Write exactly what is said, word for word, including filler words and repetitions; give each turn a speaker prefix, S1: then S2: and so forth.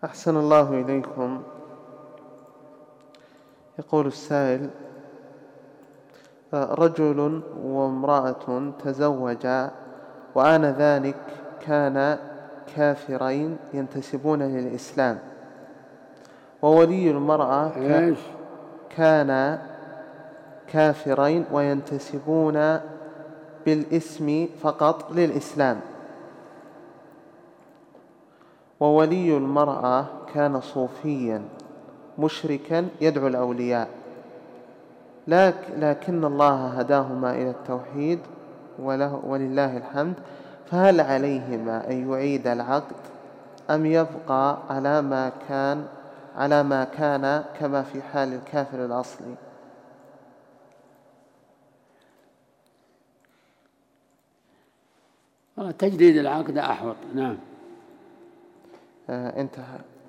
S1: أحسن الله إليكم. يقول السائل: رجل وامرأة تزوجا وآنذاك كان كافرين ينتسبون للإسلام، وولي المرأة كان كافرين وينتسبون بالاسم فقط للإسلام، وولي المرأة كان صوفيا مشركا يدعو الأولياء، لكن الله هداهما إلى التوحيد ولله الحمد، فهل عليهما أن يعيد العقد أم يبقى على ما كان على ما كان كما في حال الكافر الأصلي؟
S2: تجديد العقد أحوط. نعم.
S1: آه انتهى.